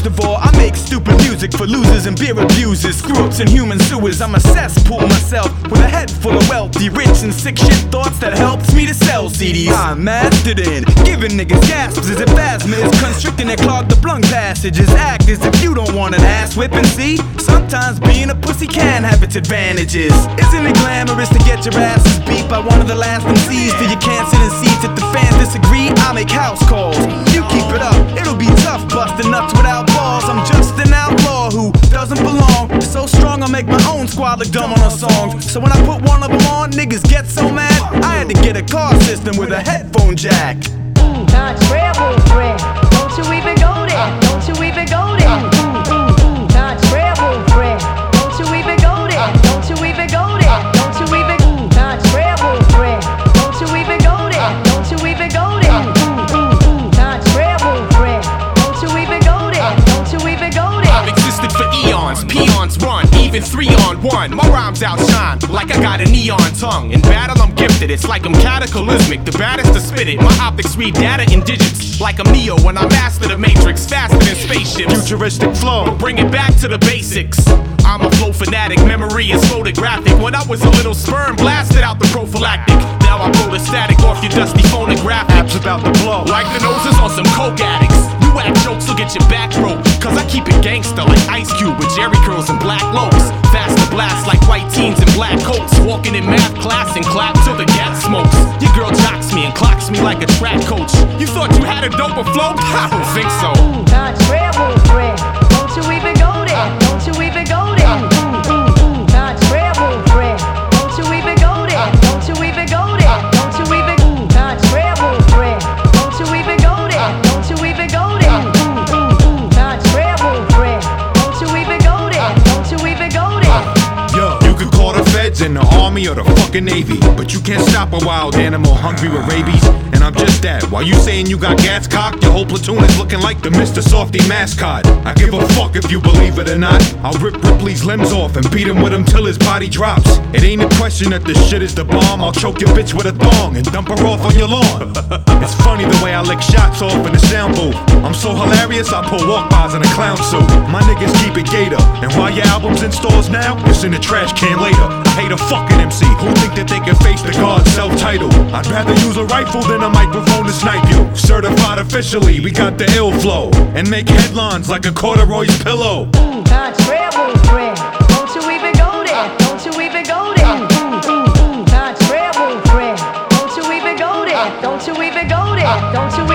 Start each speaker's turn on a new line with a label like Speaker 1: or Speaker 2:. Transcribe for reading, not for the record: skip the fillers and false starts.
Speaker 1: Most of all, I make stupid music for losers and beer abusers, screw-ups and human sewers. I'm a cesspool myself, with a head full of wealthy, rich and sick shit thoughts that helps me to sell CDs. I'm mastered in giving niggas gasps as if asthma is constricting and clog the lung passages. Act as if you don't want an ass whipping. See, sometimes being a pussy can have its advantages. Isn't it glamorous to get your asses beat by one of the last MCs till you can't sit in seats? If the fans disagree, I make house calls. You keep it up, it'll be tough busting nuts without balls. I'm just an outlaw who doesn't belong. So strong I make my own squad look dumb on a song. So when I put one of them on, niggas get so mad. I had to get a car system with a headphone jack.
Speaker 2: Not treble friend, don't you even go there, don't you even go there. Not treble friend, don't you even go there, don't you even go there, don't you even. Not treble friend, don't you even go there, don't you even go there. Not treble friend, don't you even go there, don't you even go there.
Speaker 3: I've existed for eons, peons run, even 3-on-1. My rhymes outshine like I got a neon tongue. In battle I'm gifted, it's like I'm cataclysmic, the baddest to spit it. My optics read data in digits, like I'm Neo when I master the matrix, faster than spaceships.
Speaker 4: Futuristic flow,
Speaker 3: Bring it back to the basics. I'm a flow fanatic, memory is photographic. When I was a little sperm, blasted out the prophylactic. Now I blow the static off your dusty phonographic.
Speaker 4: apps about to blow.
Speaker 3: Like the noses on some coke addicts. You whack jokes will get your back broke, cause I keep it gangsta like Ice Cube with Jerry curls and black lopes. Fast to blast like white teens in black coats. Walking in math class and clap till the gas smokes. Your girl jocks me and clocks me like a track coach. You thought you had a doper flow? I don't think so.
Speaker 2: Not treble friend, don't you even go there, don't you even go there. Not treble friend, don't you even go there, don't you even go there, don't you even. Not treble friend, don't you even go there, don't you even go there. Not treble friend, don't you even go there, don't you even go there.
Speaker 4: Yo, you could call the feds and the army or the fucking navy, but you can't stop a wild animal hungry with rabies. And I'm just that. While you saying you got gas cocked, your whole platoon is looking like the Mr. Softy mascot. I give a fuck if you believe it or not. I'll rip Ripley's limbs off and beat him with him till his body drops. It ain't a question that this shit is the bomb. I'll choke your bitch with a thong and dump her off on your lawn. It's funny the way I lick shots off in the sound booth. I'm so hilarious I pull walk-bys in a clown suit. My niggas keep it gator, and while your album's in stores now, it's in the trash can later. I hate a fucking MC who think that they can face the God's self-titled. I'd rather use a rifle than a microphone to snipe you. Certified officially, we got the ill flow, and make headlines like a corduroy's pillow.
Speaker 2: Not treble friend, don't you even go there, don't you even go there. Not treble friend, don't you even go there, don't you even go there, don't you